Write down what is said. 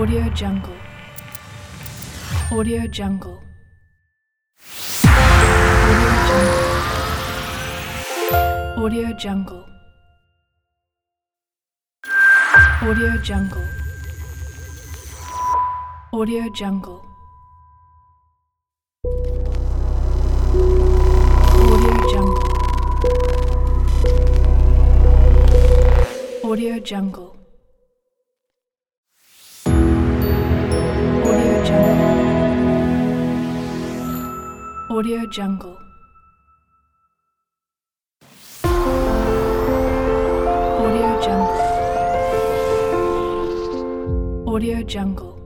Audio Jungle. Audio Jungle. Audio Jungle. Audio Jungle. Audio Jungle. Audio Jungle. Audio Jungle. Audio Jungle. Audio Jungle. Audio Jungle. Audio Jungle.